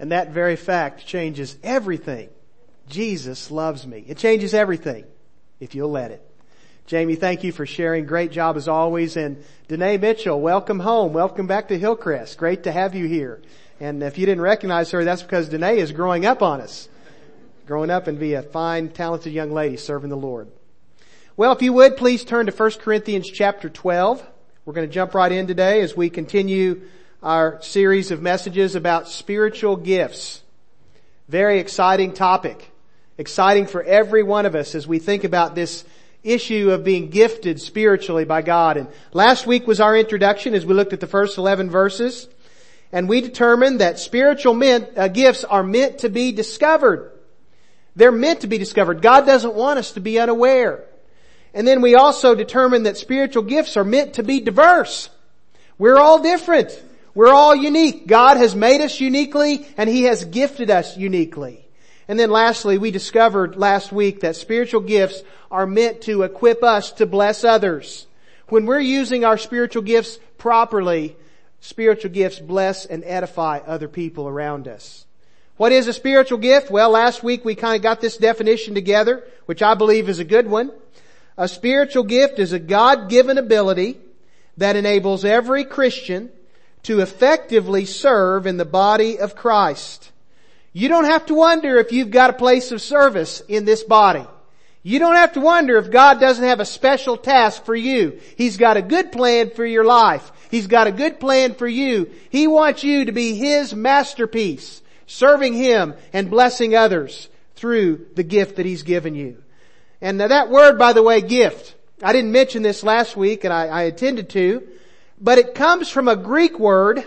And that very fact changes everything. Jesus loves me. It changes everything if you'll let it. Jamie, thank you for sharing. Great job as always. And Danae Mitchell, welcome home. Welcome back to Hillcrest. Great to have you here. And if you didn't recognize her, that's because Danae is growing up on us. Growing up and be a fine, talented young lady serving the Lord. Well, if you would, please turn to 1 Corinthians chapter 12. We're going to jump right in today as we continue our series of messages about spiritual gifts. Very exciting topic. Exciting for every one of us as we think about this issue of being gifted spiritually by God. And last week was our introduction as we looked at the first 11 verses. And we determined that spiritual gifts are meant to be discovered. They're meant to be discovered. God doesn't want us to be unaware. And then we also determined that spiritual gifts are meant to be diverse. We're all different. We're all unique. God has made us uniquely and He has gifted us uniquely. And then lastly, we discovered last week that spiritual gifts are meant to equip us to bless others. When we're using our spiritual gifts properly, spiritual gifts bless and edify other people around us. What is a spiritual gift? Well, last week we kind of got this definition together, which I believe is a good one. A spiritual gift is a God-given ability that enables every Christian to effectively serve in the body of Christ. You don't have to wonder if you've got a place of service in this body. You don't have to wonder if God doesn't have a special task for you. He's got a good plan for your life. He's got a good plan for you. He wants you to be His masterpiece, serving Him and blessing others through the gift that He's given you. And now that word, by the way, gift, I didn't mention this last week and I intended to, but it comes from a Greek word,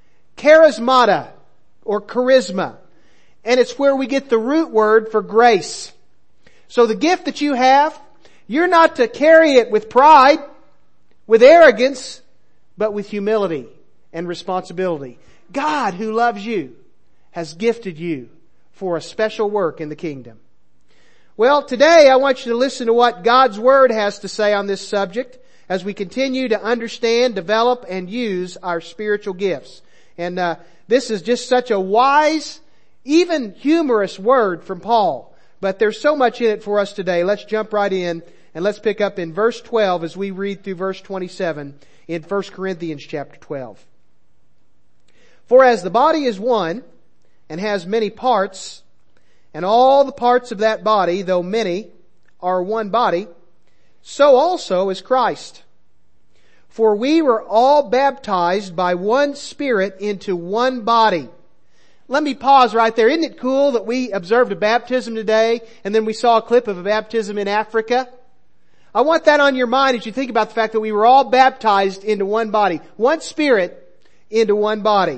charismata, or charisma. And it's where we get the root word for grace. So the gift that you have, you're not to carry it with pride, with arrogance, but with humility and responsibility. God, who loves you, has gifted you for a special work in the kingdom. Well, today I want you to listen to what God's Word has to say on this subject as we continue to understand, develop, and use our spiritual gifts. And this is just such a wise, even humorous word from Paul. But there's so much in it for us today. Let's jump right in and let's pick up in verse 12 as we read through verse 27 in 1 Corinthians chapter 12. For as the body is one and has many parts, and all the parts of that body, though many, are one body, so also is Christ. For we were all baptized by one Spirit into one body. Let me pause right there. Isn't it cool that we observed a baptism today and then we saw a clip of a baptism in Africa? I want that on your mind as you think about the fact that we were all baptized into one body. One Spirit into one body.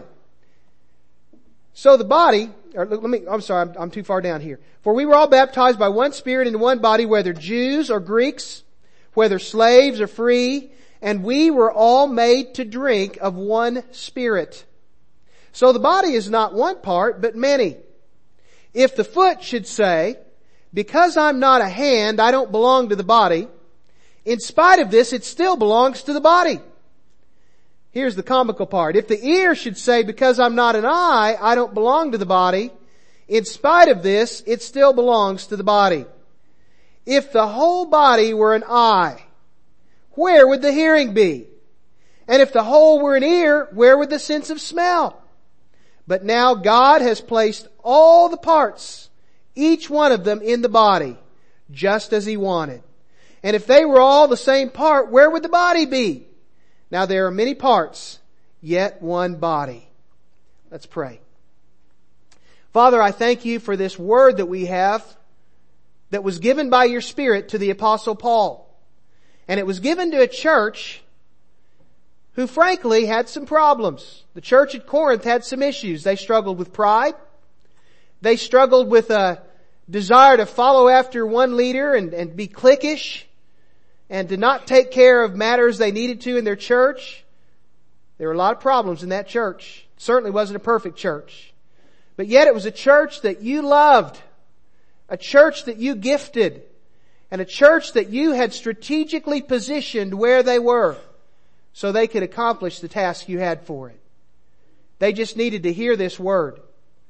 So the body, I'm too far down here. For we were all baptized by one Spirit into one body, whether Jews or Greeks, whether slaves or free, and we were all made to drink of one Spirit. So the body is not one part, but many. If the foot should say, because I'm not a hand, I don't belong to the body, in spite of this, it still belongs to the body. Here's the comical part. If the ear should say, because I'm not an eye, I don't belong to the body, in spite of this, it still belongs to the body. If the whole body were an eye, where would the hearing be? And if the whole were an ear, where would the sense of smell? But now God has placed all the parts, each one of them in the body, just as He wanted. And if they were all the same part, where would the body be? Now there are many parts, yet one body. Let's pray. Father, I thank You for this word that we have that was given by Your Spirit to the Apostle Paul. And it was given to a church who frankly had some problems. The church at Corinth had some issues. They struggled with pride. They struggled with a desire to follow after one leader and be cliquish and to not take care of matters they needed to in their church. There were a lot of problems in that church. It certainly wasn't a perfect church. But yet it was a church that You loved, a church that You gifted, and a church that You had strategically positioned where they were so they could accomplish the task You had for it. They just needed to hear this word.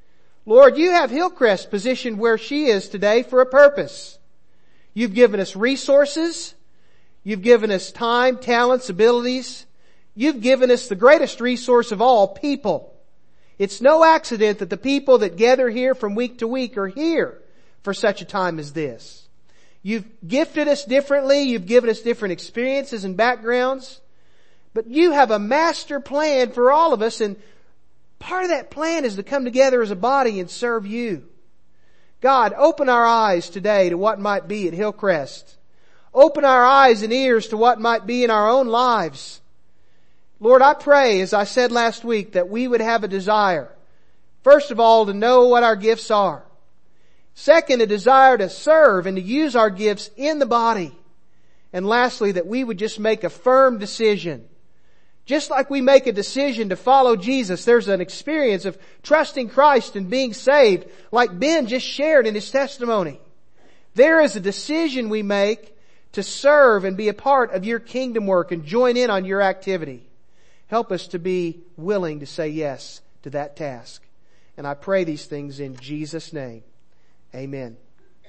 Lord, you have Hillcrest positioned where she is today for a purpose. You've given us resources. You've given us time, talents, abilities. You've given us the greatest resource of all, people. It's no accident that the people that gather here from week to week are here for such a time as this. You've gifted us differently. You've given us different experiences and backgrounds. But you have a master plan for all of us, and part of that plan is to come together as a body and serve you. God, open our eyes today to what might be at Hillcrest. Open our eyes and ears to what might be in our own lives. Lord, I pray, as I said last week, that we would have a desire, first of all, to know what our gifts are. Second, a desire to serve and to use our gifts in the body. And lastly, that we would just make a firm decision. Just like we make a decision to follow Jesus, there's an experience of trusting Christ and being saved, like Ben just shared in his testimony. There is a decision we make to serve and be a part of your kingdom work and join in on your activity. Help us to be willing to say yes to that task. And I pray these things in Jesus' name. Amen.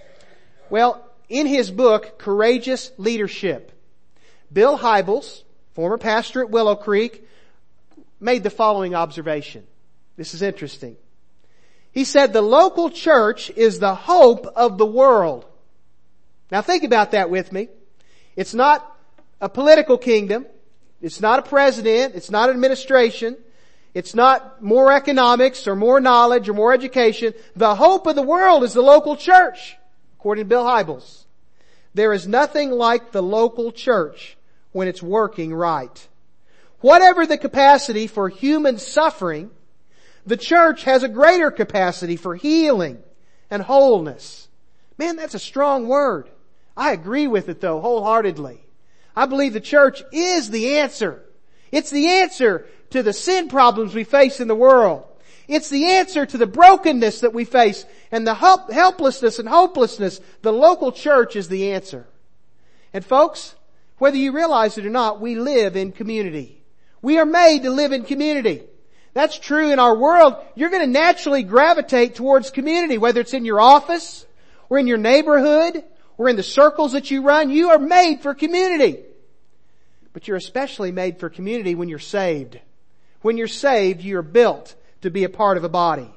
Well, in his book, Courageous Leadership, Bill Hybels, former pastor at Willow Creek, made the following observation. This is interesting. He said, the local church is the hope of the world. Now think about that with me. It's not a political kingdom. It's not a president. It's not an administration. It's not more economics or more knowledge or more education. The hope of the world is the local church, according to Bill Hybels. There is nothing like the local church when it's working right. Whatever the capacity for human suffering, the church has a greater capacity for healing and wholeness. Man, that's a strong word. I agree with it though, wholeheartedly. I believe the church is the answer. It's the answer to the sin problems we face in the world. It's the answer to the brokenness that we face and the helplessness and hopelessness. The local church is the answer. And folks, whether you realize it or not, we live in community. We are made to live in community. That's true in our world. You're going to naturally gravitate towards community, whether it's in your office or in your neighborhood or in the circles that you run. You are made for community. But you're especially made for community when you're saved. When you're saved, you're built to be a part of a body.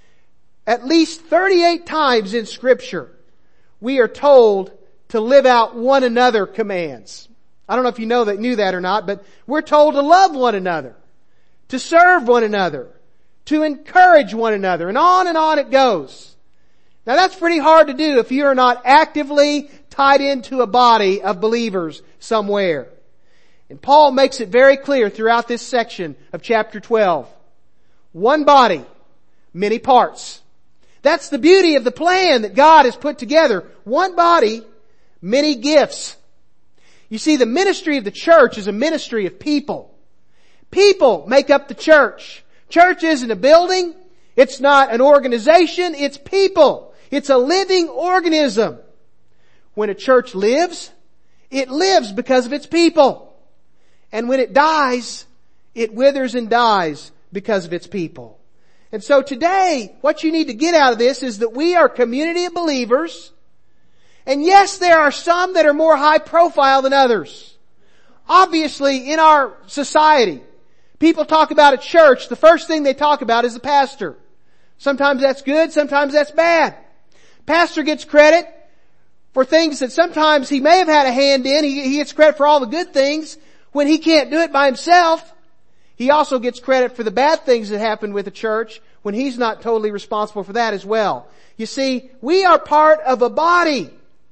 At least 38 times in Scripture, we are told to live out one another commands. I don't know if you knew that or not, but we're told to love one another, to serve one another, to encourage one another, and on it goes. Now that's pretty hard to do if you are not actively tied into a body of believers somewhere. And Paul makes it very clear throughout this section of chapter 12. One body, many parts. That's the beauty of the plan that God has put together. One body, many gifts. You see, the ministry of the church is a ministry of people. People make up the church. Church isn't a building. It's not an organization. It's people. It's a living organism. When a church lives, it lives because of its people. And when it dies, it withers and dies because of its people. And so today, what you need to get out of this is that we are a community of believers. And yes, there are some that are more high profile than others. Obviously, in our society, people talk about a church, the first thing they talk about is the pastor. Sometimes that's good, sometimes that's bad. Pastor gets credit for things that sometimes he may have had a hand in. He gets credit for all the good things when he can't do it by himself. He also gets credit for the bad things that happen with the church when he's not totally responsible for that as well. You see, we are part of a body.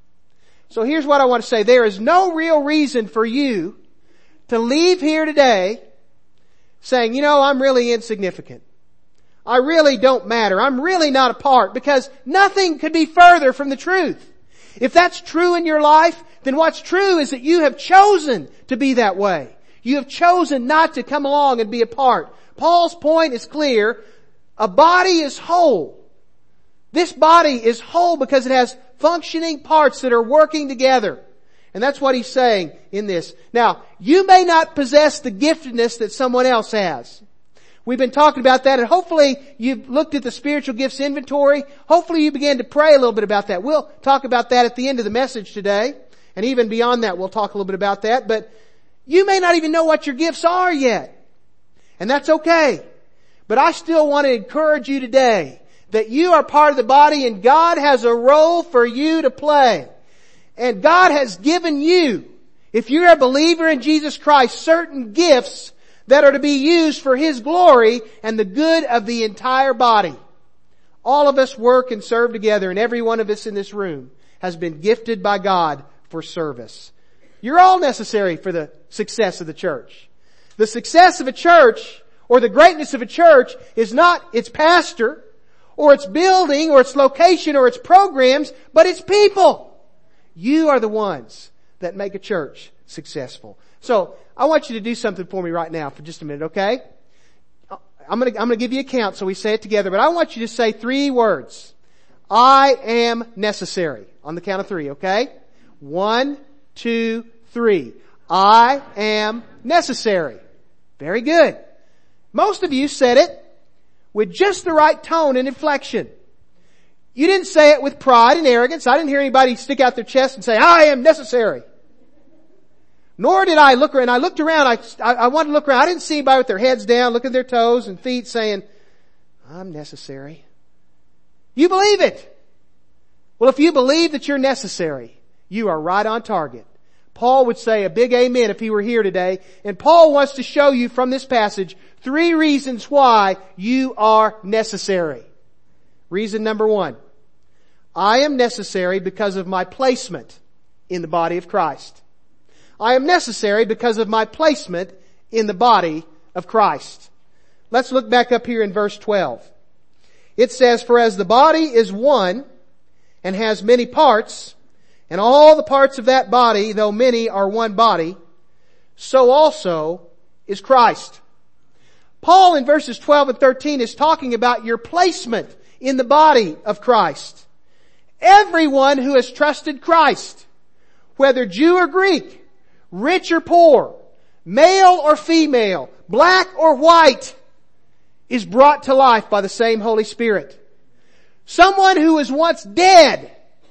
So here's what I want to say. There is no real reason for you to leave here today saying, I'm really insignificant. I really don't matter. I'm really not a part, because nothing could be further from the truth. If that's true in your life, then what's true is that you have chosen to be that way. You have chosen not to come along and be a part. Paul's point is clear. A body is whole. This body is whole because it has functioning parts that are working together. And that's what he's saying in this. Now, you may not possess the giftedness that someone else has. We've been talking about that, and hopefully you've looked at the spiritual gifts inventory. Hopefully you began to pray a little bit about that. We'll talk about that at the end of the message today. And even beyond that, we'll talk a little bit about that. But you may not even know what your gifts are yet. And that's okay. But I still want to encourage you today that you are part of the body and God has a role for you to play. And God has given you, if you're a believer in Jesus Christ, certain gifts that are to be used for His glory and the good of the entire body. All of us work and serve together, and every one of us in this room has been gifted by God for service. You're all necessary for the success of the church. The success of a church, or the greatness of a church, is not its pastor, or its building, or its location, or its programs, but its people. You are the ones that make a church successful. So, I want you to do something for me right now for just a minute, okay? I'm gonna give you a count so we say it together, but I want you to say 3 words. I am necessary. On the count of 3, okay? 1, 2, 3. I am necessary. Very good. Most of you said it with just the right tone and inflection. You didn't say it with pride and arrogance. I didn't hear anybody stick out their chest and say, I am necessary. Nor did I look around. I looked around. I wanted to look around. I didn't see anybody with their heads down, looking at their toes and feet saying, I'm necessary. You believe it. Well, if you believe that you're necessary, you are right on target. Paul would say a big amen if he were here today. And Paul wants to show you from this passage 3 reasons why you are necessary. Reason number 1. I am necessary because of my placement in the body of Christ. I am necessary because of my placement in the body of Christ. Let's look back up here in verse 12. It says, for as the body is one and has many parts, and all the parts of that body, though many, are one body, so also is Christ. Paul in verses 12 and 13 is talking about your placement in the body of Christ. Everyone who has trusted Christ, whether Jew or Greek, rich or poor, male or female, black or white, is brought to life by the same Holy Spirit. Someone who was once dead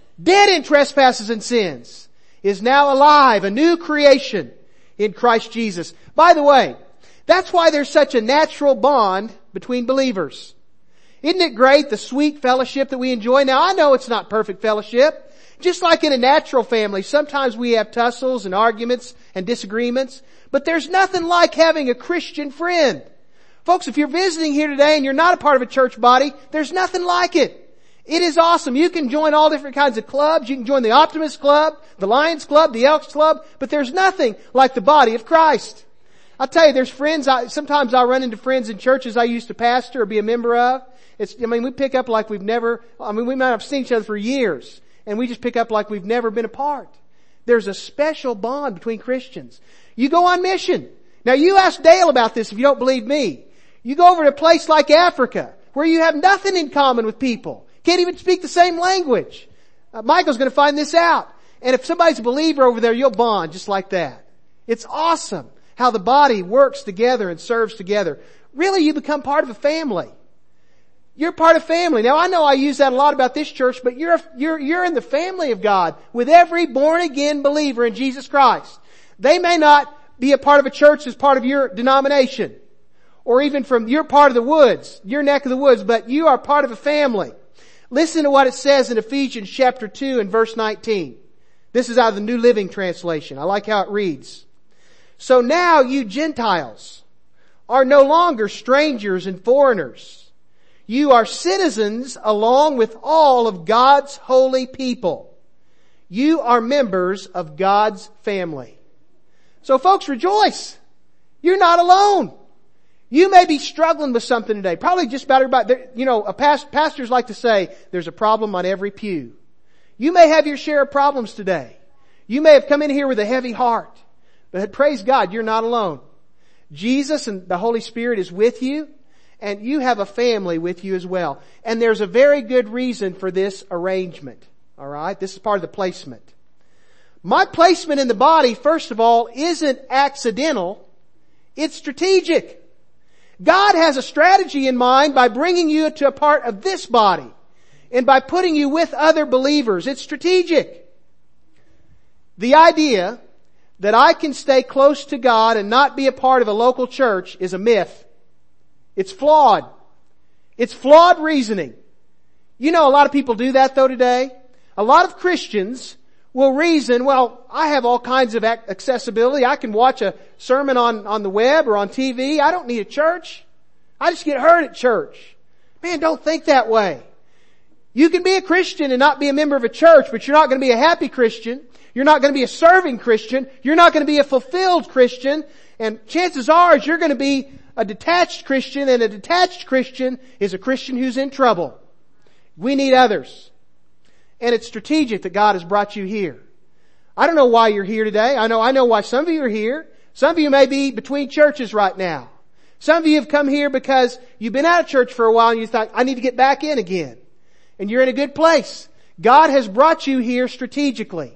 in trespasses and sins, is now alive, a new creation in Christ Jesus. By the way, that's why there's such a natural bond between believers. Isn't it great, the sweet fellowship that we enjoy? Now, I know it's not perfect fellowship. Just like in a natural family, sometimes we have tussles and arguments and disagreements, but there's nothing like having a Christian friend. Folks, if you're visiting here today and you're not a part of a church body, there's nothing like it. It is awesome. You can join all different kinds of clubs. You can join the Optimist Club, the Lions Club, the Elks Club, but there's nothing like the body of Christ. I'll tell you, there's friends, sometimes I run into friends in churches I used to pastor or be a member of. We pick up like we might have seen each other for years, and we just pick up like we've never been apart. There's a special bond between Christians. You go on mission. Now you ask Dale about this if you don't believe me. You go over to a place like Africa, where you have nothing in common with people. Can't even speak the same language. Michael's going to find this out. And if somebody's a believer over there, you'll bond just like that. It's awesome how the body works together and serves together. Really, you become part of a family. You're part of family. Now, I know I use that a lot about this church, but you're in the family of God with every born again believer in Jesus Christ. They may not be a part of a church as part of your denomination, or even from your part of the woods, your neck of the woods, but you are part of a family. Listen to what it says in Ephesians chapter 2 and verse 19. This is out of the New Living Translation. I like how it reads. So now you Gentiles are no longer strangers and foreigners. You are citizens along with all of God's holy people. You are members of God's family. So folks, rejoice. You're not alone. You may be struggling with something today. Probably just about everybody. Pastors like to say there's a problem on every pew. You may have your share of problems today. You may have come in here with a heavy heart. But praise God, you're not alone. Jesus and the Holy Spirit is with you, and you have a family with you as well. And there's a very good reason for this arrangement. Alright? This is part of the placement. My placement in the body, first of all, isn't accidental. It's strategic. God has a strategy in mind by bringing you to a part of this body and by putting you with other believers. It's strategic. The idea that I can stay close to God and not be a part of a local church is a myth. It's flawed. It's flawed reasoning. You know, a lot of people do that though today. A lot of Christians will reason, well, I have all kinds of accessibility. I can watch a sermon on the web or on TV. I don't need a church. I just get heard at church. Man, don't think that way. You can be a Christian and not be a member of a church, but you're not going to be a happy Christian. You're not going to be a serving Christian. You're not going to be a fulfilled Christian. And chances are you're going to be a detached Christian, and a detached Christian is a Christian who's in trouble. We need others. And it's strategic that God has brought you here. I don't know why you're here today. I know why some of you are here. Some of you may be between churches right now. Some of you have come here because you've been out of church for a while and you thought, I need to get back in again. And you're in a good place. God has brought you here strategically.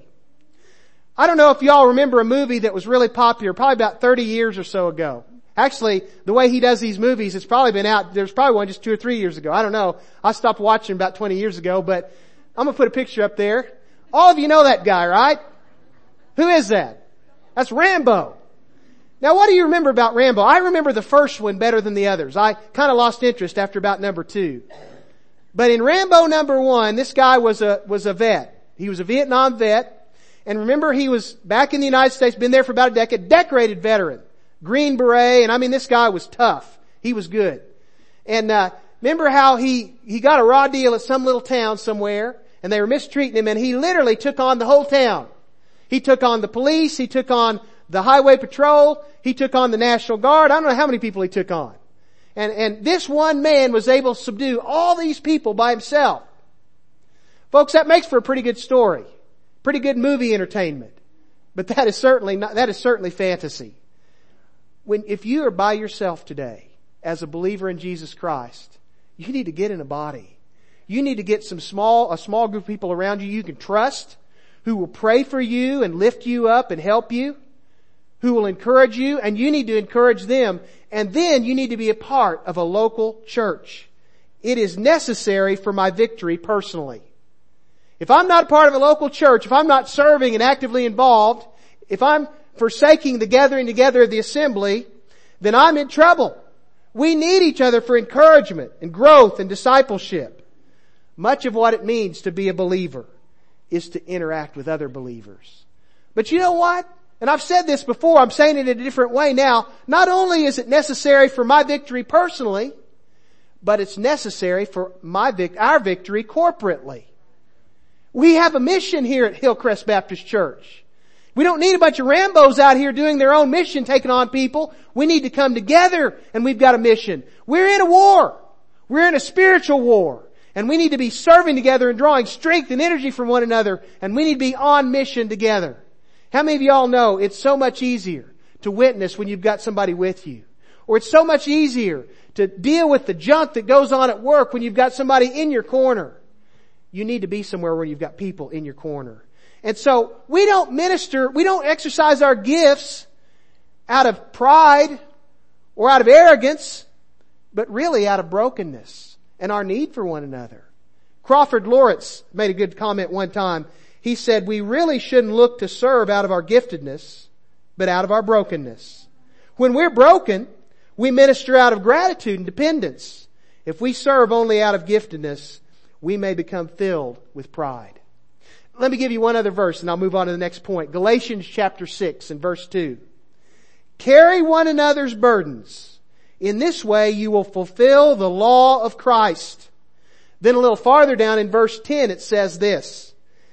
I don't know if y'all remember a movie that was really popular, probably about 30 years or so ago. Actually, the way he does these movies, it's probably been out, there's probably one just 2 or 3 years ago. I don't know. I stopped watching about 20 years ago, but I'm going to put a picture up there. All of you know that guy, right? Who is that? That's Rambo. Now what do you remember about Rambo? I remember the first one better than the others. I kind of lost interest after about number 2. But in Rambo number 1, this guy was a vet. He was a Vietnam vet. And remember, he was back in the United States, been there for about a decade, decorated veteran. Green beret, and I mean this guy was tough. He was good. And remember how he got a raw deal at some little town somewhere, and they were mistreating him, and he literally took on the whole town. He took on the police, he took on the highway patrol, he took on the National Guard. I don't know how many people he took on. And this one man was able to subdue all these people by himself. Folks, that makes for a pretty good story. Pretty good movie entertainment. But that is certainly fantasy. If you are by yourself today as a believer in Jesus Christ, you need to get in a body. You need to get a small group of people around you can trust, who will pray for you and lift you up and help you, who will encourage you, and you need to encourage them. And then you need to be a part of a local church. It is necessary for my victory personally. If I'm not a part of a local church, if I'm not serving and actively involved, if I'm forsaking the gathering together of the assembly, then I'm in trouble. We need each other for encouragement and growth and discipleship. Much of what it means to be a believer is to interact with other believers. But you know what? And I've said this before, I'm saying it in a different way now. Not only is it necessary for my victory personally, but it's necessary for our victory corporately. We have a mission here at Hillcrest Baptist Church. We don't need a bunch of Rambos out here doing their own mission, taking on people. We need to come together and we've got a mission. We're in a war. We're in a spiritual war. And we need to be serving together and drawing strength and energy from one another. And we need to be on mission together. How many of y'all know it's so much easier to witness when you've got somebody with you? Or it's so much easier to deal with the junk that goes on at work when you've got somebody in your corner. You need to be somewhere where you've got people in your corner. And so we don't exercise our gifts out of pride or out of arrogance, but really out of brokenness and our need for one another. Crawford Lawrence made a good comment one time. He said, we really shouldn't look to serve out of our giftedness, but out of our brokenness. When we're broken, we minister out of gratitude and dependence. If we serve only out of giftedness, we may become filled with pride. Let me give you one other verse and I'll move on to the next point. Galatians chapter 6 and verse 2. Carry one another's burdens. In this way you will fulfill the law of Christ. Then a little farther down in verse 10 it says this.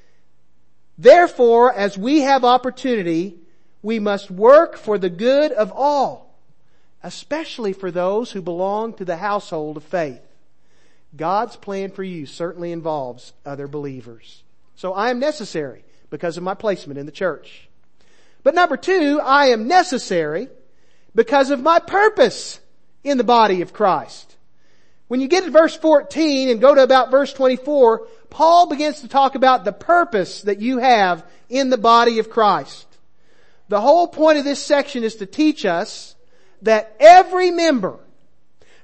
Therefore, as we have opportunity, we must work for the good of all, especially for those who belong to the household of faith. God's plan for you certainly involves other believers. So I am necessary because of my placement in the church. But number 2, I am necessary because of my purpose in the body of Christ. When you get to verse 14 and go to about verse 24, Paul begins to talk about the purpose that you have in the body of Christ. The whole point of this section is to teach us that every member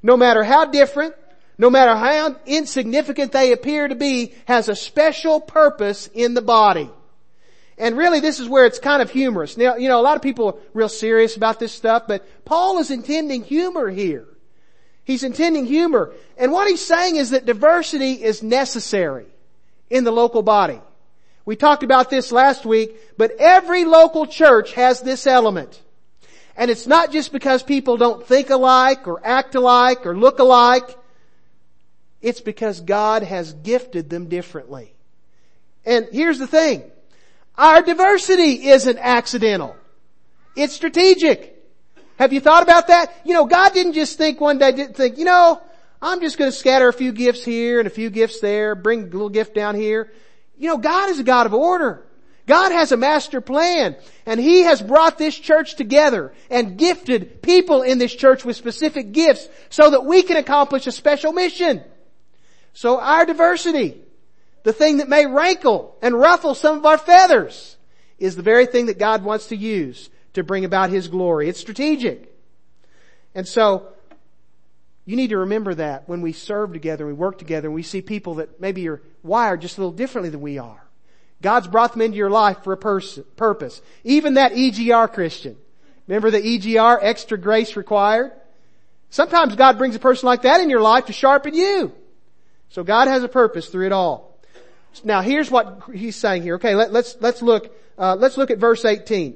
no matter how different, no matter how insignificant they appear to be, has a special purpose in the body. And really this is where it's kind of humorous. Now, a lot of people are real serious about this stuff, but Paul is intending humor here. He's intending humor. And what he's saying is that diversity is necessary in the local body. We talked about this last week, but every local church has this element. And it's not just because people don't think alike or act alike or look alike. It's because God has gifted them differently. And here's the thing. Our diversity isn't accidental. It's strategic. Have you thought about that? God didn't just think one day, I'm just going to scatter a few gifts here and a few gifts there, bring a little gift down here. God is a God of order. God has a master plan, and He has brought this church together and gifted people in this church with specific gifts so that we can accomplish a special mission. So our diversity, the thing that may rankle and ruffle some of our feathers, is the very thing that God wants to use to bring about His glory. It's strategic. And so, you need to remember that when we serve together and we work together and we see people that maybe are wired just a little differently than we are. God's brought them into your life for a purpose. Even that EGR Christian. Remember the EGR, extra grace required? Sometimes God brings a person like that in your life to sharpen you. So God has a purpose through it all. Now here's what he's saying here. Okay, let's look at verse 18.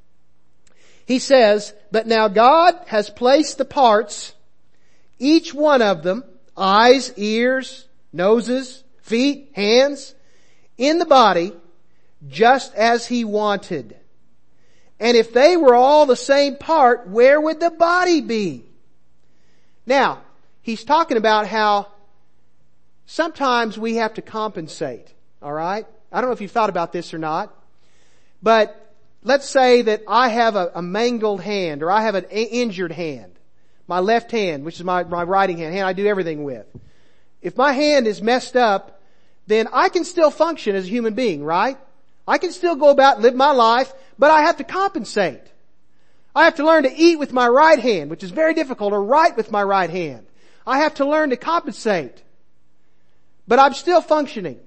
He says, "But now God has placed the parts, each one of them, eyes, ears, noses, feet, hands, in the body, just as He wanted. And if they were all the same part, where would the body be?" Now, he's talking about how sometimes we have to compensate. Alright? I don't know if you've thought about this or not, but let's say that I have a mangled hand, or I have an injured hand. My left hand, which is my writing hand I do everything with. If my hand is messed up, then I can still function as a human being, right? I can still go about and live my life, but I have to compensate. I have to learn to eat with my right hand, which is very difficult, or write with my right hand. I have to learn to compensate. But I'm still functioning.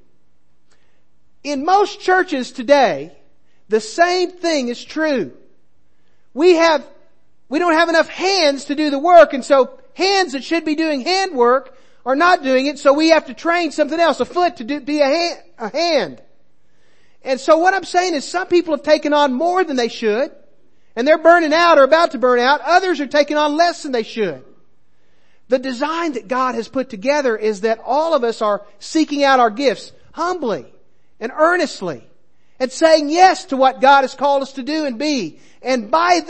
In most churches today, the same thing is true. We don't have enough hands to do the work, and so hands that should be doing hand work are not doing it, so we have to train something else, a foot to be a hand. And so what I'm saying is some people have taken on more than they should, and they're burning out or about to burn out. Others are taking on less than they should. The design that God has put together is that all of us are seeking out our gifts humbly and earnestly and saying yes to what God has called us to do and be. And by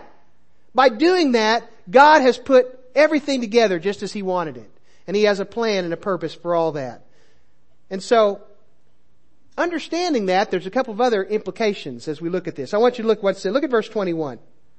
doing that, God has put everything together just as He wanted it. And He has a plan and a purpose for all that. And so, understanding that, there's a couple of other implications as we look at this. I want you to look what it said. Look at verse 21.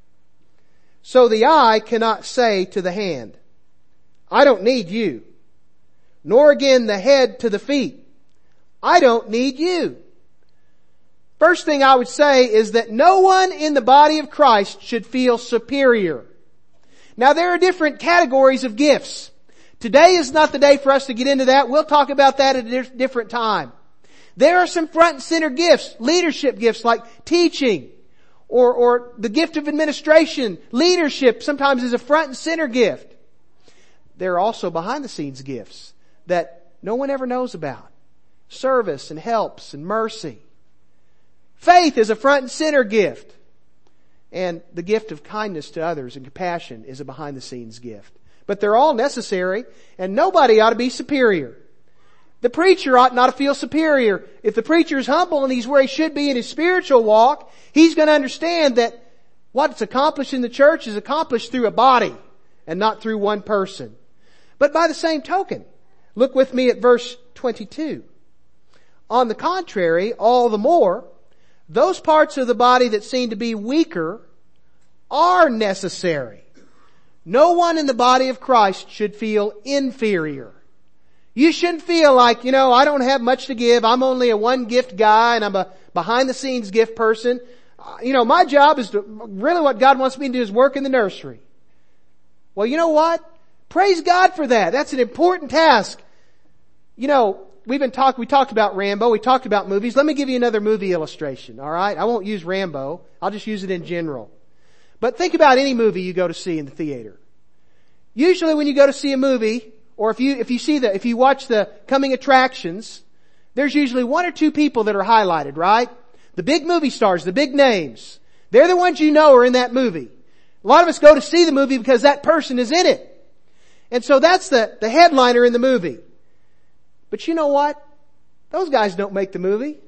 "So the eye cannot say to the hand, I don't need you. Nor again the head to the feet, I don't need you." First thing I would say is that no one in the body of Christ should feel superior. Now there are different categories of gifts. Today is not the day for us to get into that. We'll talk about that at a different time. There are some front and center gifts, leadership gifts like teaching or the gift of administration. Leadership sometimes is a front and center gift. There are also behind the scenes gifts that no one ever knows about. Service and helps and mercy. Faith is a front and center gift. And the gift of kindness to others and compassion is a behind the scenes gift. But they're all necessary, and nobody ought to be superior. The preacher ought not to feel superior. If the preacher is humble and he's where he should be in his spiritual walk, he's going to understand that what's accomplished in the church is accomplished through a body and not through one person. But by the same token, look with me at verse 22. "On the contrary, all the more, those parts of the body that seem to be weaker are necessary. No one in the body of Christ should feel inferior." You shouldn't feel like, I don't have much to give. I'm only a one gift guy and I'm a behind the scenes gift person. My job is really what God wants me to do is work in the nursery. Well, you know what? Praise God for that. That's an important task. You know, we talked about Rambo, we talked about movies. Let me give you another movie illustration, alright? I won't use Rambo. I'll just use it in general. But think about any movie you go to see in the theater. Usually when you go to see a movie, or if you watch the coming attractions, there's usually one or two people that are highlighted, right? The big movie stars, the big names. They're the ones you know are in that movie. A lot of us go to see the movie because that person is in it. And so that's the headliner in the movie. But you know what? Those guys don't make the movie.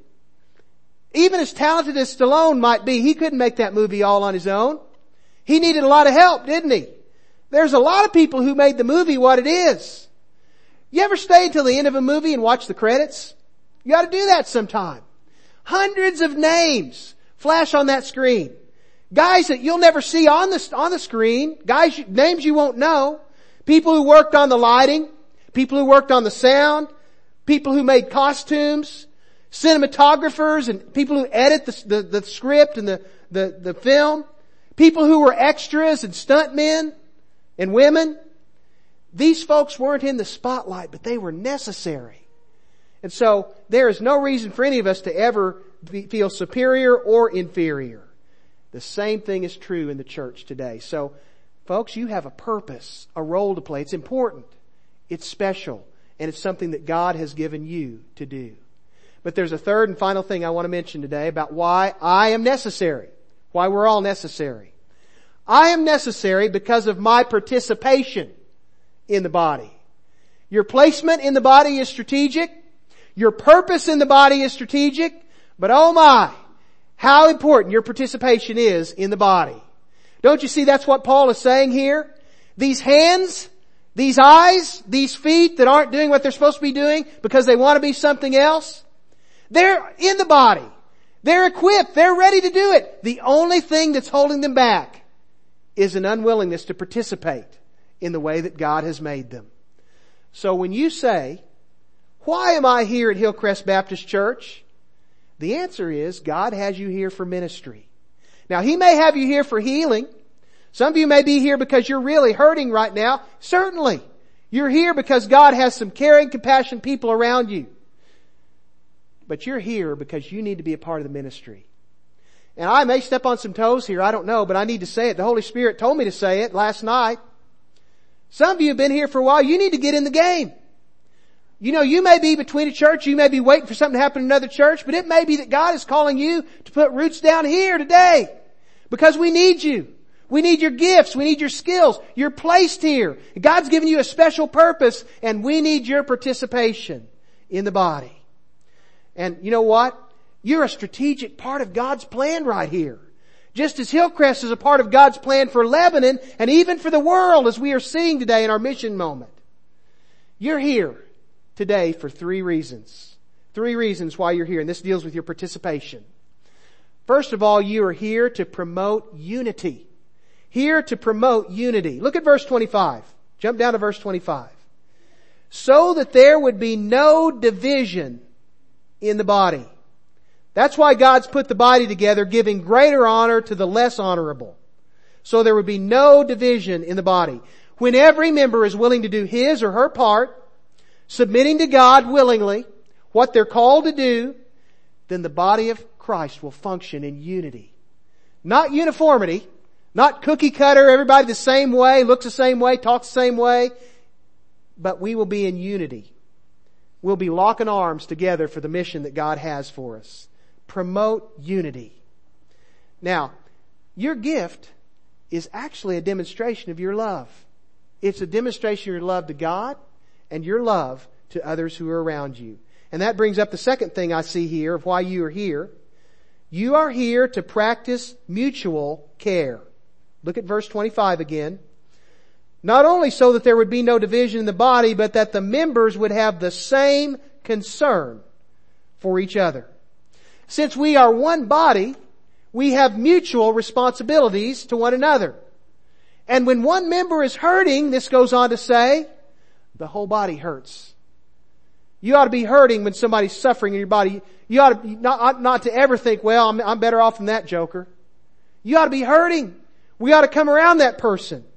Even as talented as Stallone might be, he couldn't make that movie all on his own. He needed a lot of help, didn't he? There's a lot of people who made the movie what it is. You ever stay until the end of a movie and watch the credits? You ought to do that sometime. Hundreds of names flash on that screen. Guys that you'll never see on the screen. Names you won't know. People who worked on the lighting. People who worked on the sound. People who made costumes. Cinematographers and people who edit the script and the film. People who were extras and stuntmen and women. These folks weren't in the spotlight, but they were necessary. And so there is no reason for any of us to ever feel superior or inferior. The same thing is true in the church today. So, folks, you have a purpose, a role to play. It's important. It's special. And it's something that God has given you to do. But there's a third and final thing I want to mention today about why I am necessary. Why we're all necessary. I am necessary because of my participation in the body. Your placement in the body is strategic. Your purpose in the body is strategic. But oh my, how important your participation is in the body. Don't you see that's what Paul is saying here? These hands, these eyes, these feet that aren't doing what they're supposed to be doing because they want to be something else, they're in the body. They're equipped. They're ready to do it. The only thing that's holding them back is an unwillingness to participate in the way that God has made them. So when you say, why am I here at Hillcrest Baptist Church? The answer is God has you here for ministry. Now He may have you here for healing. Some of you may be here because you're really hurting right now. Certainly. You're here because God has some caring, compassionate people around you. But you're here because you need to be a part of the ministry. And I may step on some toes here, I don't know, but I need to say it. The Holy Spirit told me to say it last night. Some of you have been here for a while. You need to get in the game. You know, you may be between a church, you may be waiting for something to happen in another church, but it may be that God is calling you to put roots down here today. Because we need you. We need your gifts. We need your skills. You're placed here. God's given you a special purpose, and we need your participation in the body. And you know what? You're a strategic part of God's plan right here. Just as Hillcrest is a part of God's plan for Lebanon and even for the world as we are seeing today in our mission moment. You're here today for 3 reasons. 3 reasons why you're here, and this deals with your participation. First of all, you are here to promote unity. Here to promote unity. Look at verse 25. Jump down to verse 25. So that there would be no division in the body. That's why God's put the body together, giving greater honor to the less honorable. So there would be no division in the body. When every member is willing to do his or her part, submitting to God willingly, what they're called to do, then the body of Christ will function in unity. Not uniformity, not cookie cutter, everybody the same way, looks the same way, talks the same way, but we will be in unity. We'll be locking arms together for the mission that God has for us. Promote unity. Now, your gift is actually a demonstration of your love. It's a demonstration of your love to God and your love to others who are around you. And that brings up the second thing I see here of why you are here. You are here to practice mutual care. Look at verse 25 again. Not only so that there would be no division in the body, but that the members would have the same concern for each other. Since we are one body, we have mutual responsibilities to one another. And when one member is hurting, this goes on to say, the whole body hurts. You ought to be hurting when somebody's suffering in your body. You ought to not to ever think, well, I'm better off than that joker. You ought to be hurting. We ought to come around that person.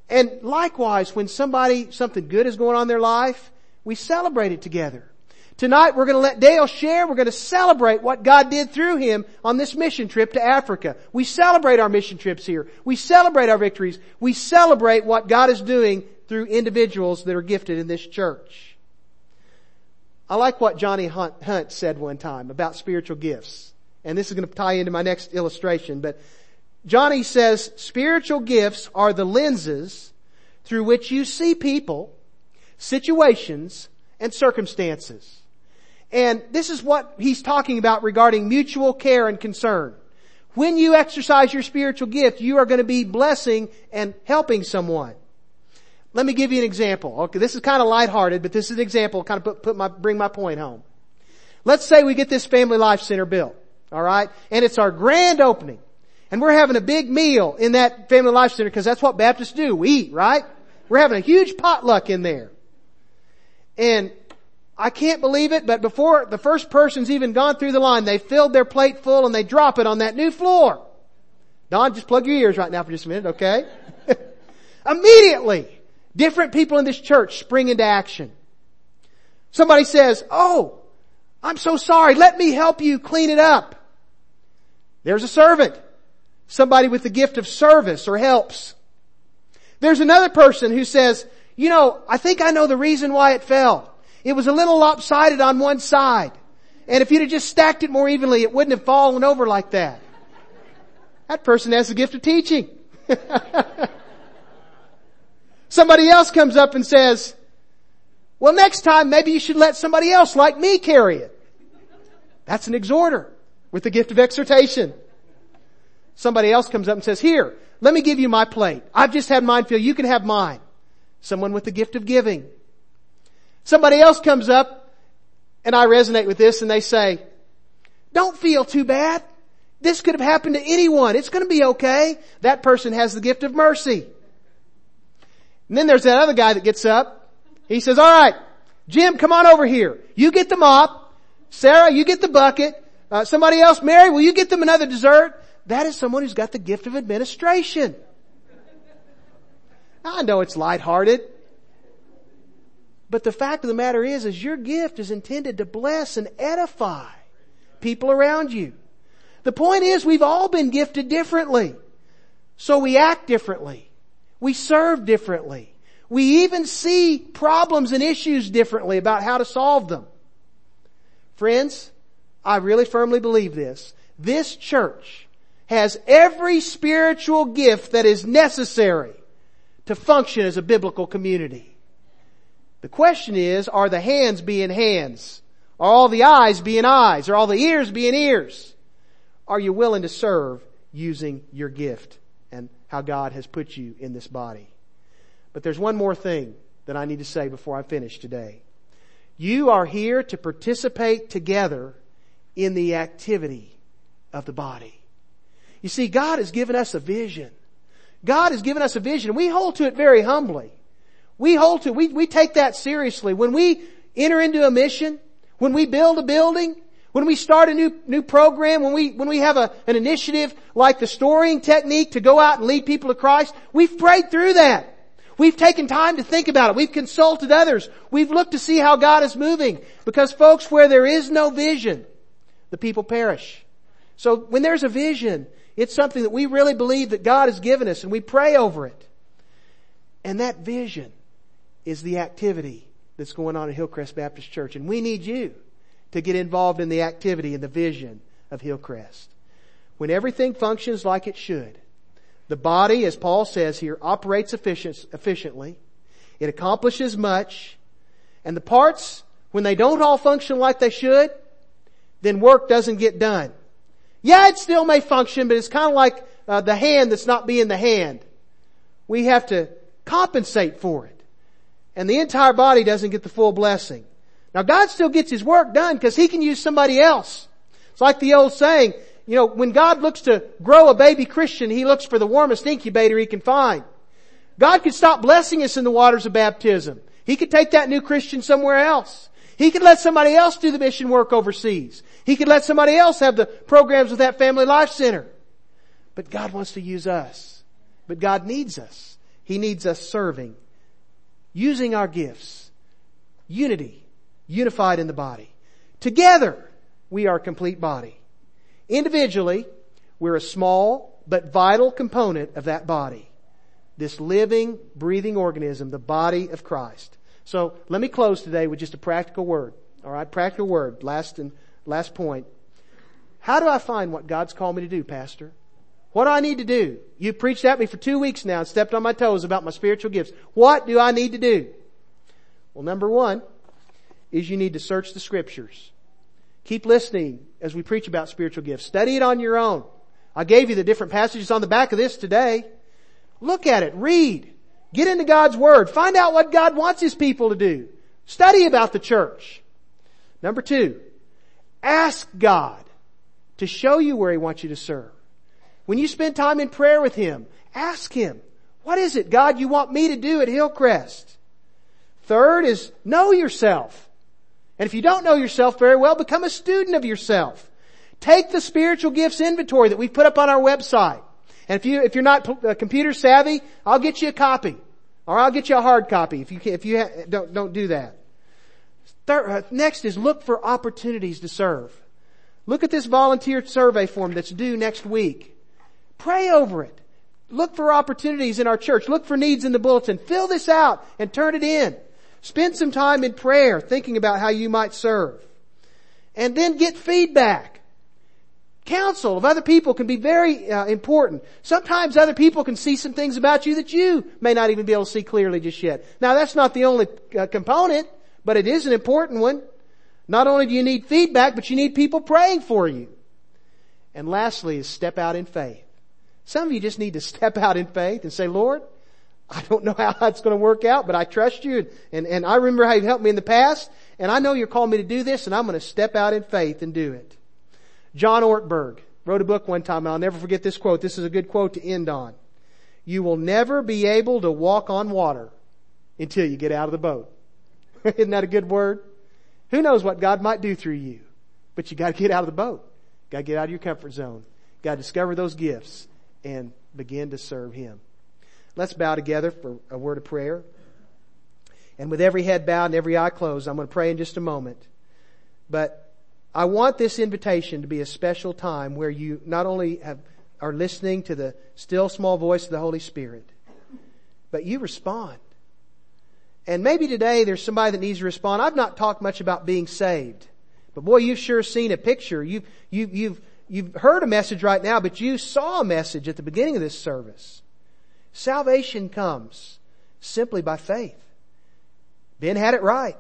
And likewise, when something good is going on in their life, we celebrate it together. Tonight we're going to let Dale share. We're going to celebrate what God did through him on this mission trip to Africa. We celebrate our mission trips here. We celebrate our victories. We celebrate what God is doing through individuals that are gifted in this church. I like what Johnny Hunt said one time about spiritual gifts. And this is going to tie into my next illustration. But Johnny says, spiritual gifts are the lenses through which you see people, situations, and circumstances. And this is what he's talking about regarding mutual care and concern. When you exercise your spiritual gift, you are going to be blessing and helping someone. Let me give you an example. Okay, this is kind of lighthearted, but this is an example, kind of bring my point home. Let's say we get this Family Life Center built, all right? And it's our grand opening. And we're having a big meal in that Family Life Center because that's what Baptists do. We eat, right? We're having a huge potluck in there. And I can't believe it, but before the first person's even gone through the line, they filled their plate full and they drop it on that new floor. Don, just plug your ears right now for just a minute, okay? Immediately, different people in this church spring into action. Somebody says, "Oh, I'm so sorry. Let me help you clean it up." There's a servant. Somebody with the gift of service or helps. There's another person who says, "I think I know the reason why it fell. It was a little lopsided on one side. And if you'd have just stacked it more evenly, it wouldn't have fallen over like that." That person has the gift of teaching. Somebody else comes up and says, "Well, next time maybe you should let somebody else like me carry it." That's an exhorter with the gift of exhortation. Somebody else comes up and says, "Here, let me give you my plate. I've just had mine filled. You can have mine." Someone with the gift of giving. Somebody else comes up, and I resonate with this, and they say, "Don't feel too bad. This could have happened to anyone. It's going to be okay." That person has the gift of mercy. And then there's that other guy that gets up. He says, "All right, Jim, come on over here. You get the mop. Sarah, you get the bucket. Somebody else, Mary, will you get them another dessert?" That is someone who's got the gift of administration. Now, I know it's lighthearted. But the fact of the matter is your gift is intended to bless and edify people around you. The point is we've all been gifted differently. So we act differently. We serve differently. We even see problems and issues differently about how to solve them. Friends, I really firmly believe this. This church has every spiritual gift that is necessary to function as a biblical community. The question is, are the hands being hands? Are all the eyes being eyes? Are all the ears being ears? Are you willing to serve using your gift and how God has put you in this body? But there's one more thing that I need to say before I finish today. You are here to participate together in the activity of the body. You see, God has given us a vision. God has given us a vision. We hold to it very humbly. We take that seriously. When we enter into a mission, when we build a building, when we start a new program, when we have an initiative like the storying technique to go out and lead people to Christ, we've prayed through that. We've taken time to think about it. We've consulted others. We've looked to see how God is moving. Because folks, where there is no vision, the people perish. So when there's a vision, it's something that we really believe that God has given us, and we pray over it. And that vision is the activity that's going on at Hillcrest Baptist Church. And we need you to get involved in the activity and the vision of Hillcrest. When everything functions like it should, the body, as Paul says here, operates efficiently. It accomplishes much. And the parts, when they don't all function like they should, then work doesn't get done. Yeah, it still may function, but it's kind of like the hand that's not being the hand. We have to compensate for it. And the entire body doesn't get the full blessing. Now God still gets His work done because He can use somebody else. It's like the old saying, when God looks to grow a baby Christian, He looks for the warmest incubator He can find. God could stop blessing us in the waters of baptism. He could take that new Christian somewhere else. He could let somebody else do the mission work overseas. He could let somebody else have the programs with that Family Life Center. But God wants to use us. But God needs us. He needs us serving, using our gifts, unity, unified in the body. Together, we are a complete body. Individually, we're a small but vital component of that body. This living, breathing organism, the body of Christ. So let me close today with just a practical word. All right, practical word. Last point. How do I find what God's called me to do, Pastor? What do I need to do? You preached at me for 2 weeks now and stepped on my toes about my spiritual gifts. What do I need to do? Well, number one is you need to search the Scriptures. Keep listening as we preach about spiritual gifts. Study it on your own. I gave you the different passages on the back of this today. Look at it. Read. Get into God's Word. Find out what God wants His people to do. Study about the church. Number two, ask God to show you where He wants you to serve. When you spend time in prayer with Him, ask Him, what is it, God, you want me to do at Hillcrest? Third is know yourself. And if you don't know yourself very well, become a student of yourself. Take the spiritual gifts inventory that we've put up on our website. And if you're not computer savvy, I'll get you a copy. Or I'll get you a hard copy if you don't do that. Next is look for opportunities to serve. Look at this volunteer survey form that's due next week. Pray over it. Look for opportunities in our church. Look for needs in the bulletin. Fill this out and turn it in. Spend some time in prayer thinking about how you might serve. And then get feedback. Counsel of other people can be very important. Sometimes other people can see some things about you that you may not even be able to see clearly just yet. Now that's not the only component, but it is an important one. Not only do you need feedback, but you need people praying for you. And lastly is step out in faith. Some of you just need to step out in faith and say, Lord, I don't know how that's going to work out, but I trust you. And I remember how you've helped me in the past. And I know you're calling me to do this, and I'm going to step out in faith and do it. John Ortberg wrote a book one time, and I'll never forget this quote. This is a good quote to end on. You will never be able to walk on water until you get out of the boat. Isn't that a good word? Who knows what God might do through you? But you got to get out of the boat. Got to get out of your comfort zone. Got to discover those gifts and begin to serve Him. Let's bow together for a word of prayer. And with every head bowed and every eye closed, I'm going to pray in just a moment. But I want this invitation to be a special time where you not only are listening to the still small voice of the Holy Spirit, but you respond. And maybe today there's somebody that needs to respond. I've not talked much about being saved, but boy, you've sure seen a picture. You've heard a message right now, but you saw a message at the beginning of this service. Salvation comes simply by faith. Ben had it right.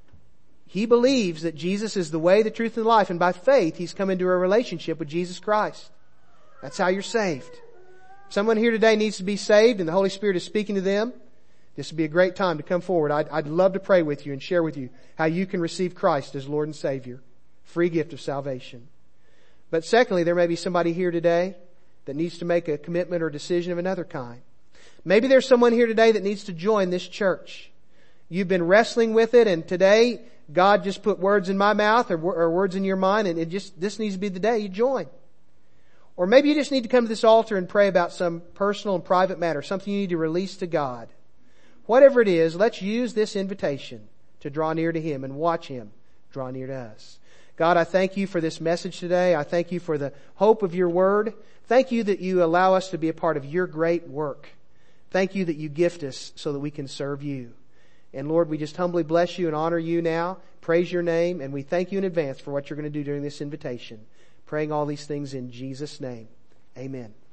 He believes that Jesus is the way, the truth, and the life, and by faith he's come into a relationship with Jesus Christ. That's how you're saved. If someone here today needs to be saved and the Holy Spirit is speaking to them, this would be a great time to come forward. I'd love to pray with you and share with you how you can receive Christ as Lord and Savior. Free gift of salvation. But secondly, there may be somebody here today that needs to make a commitment or decision of another kind. Maybe there's someone here today that needs to join this church. You've been wrestling with it, and today God just put words in my mouth or words in your mind, and this needs to be the day you join. Or maybe you just need to come to this altar and pray about some personal and private matter, something you need to release to God. Whatever it is, let's use this invitation to draw near to Him and watch Him draw near to us. God, I thank you for this message today. I thank you for the hope of your word. Thank you that you allow us to be a part of your great work. Thank you that you gift us so that we can serve you. And Lord, we just humbly bless you and honor you now, praise your name, and we thank you in advance for what you're going to do during this invitation. Praying all these things in Jesus' name. Amen.